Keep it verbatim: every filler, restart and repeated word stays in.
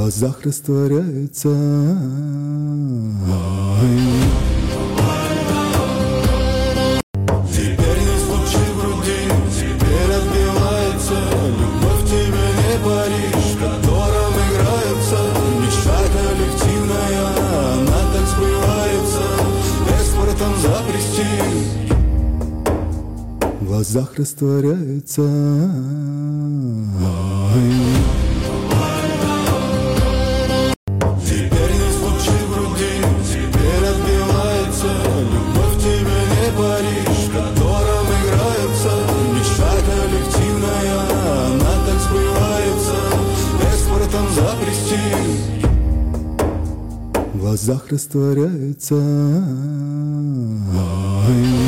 глазах растворяется. Теперь не стучи в груди, теперь отбивается. Любовь тебе не Париж, в котором играются. Мечта коллективная, она так сбывается. Экспортом за престиж в глазах растворяется. Теперь не стучи в груди, теперь отбивается. Любовь тебе не Париж, в котором играются. Мечта коллективная, она так сбывается. Экспортом за престиж в глазах растворяется.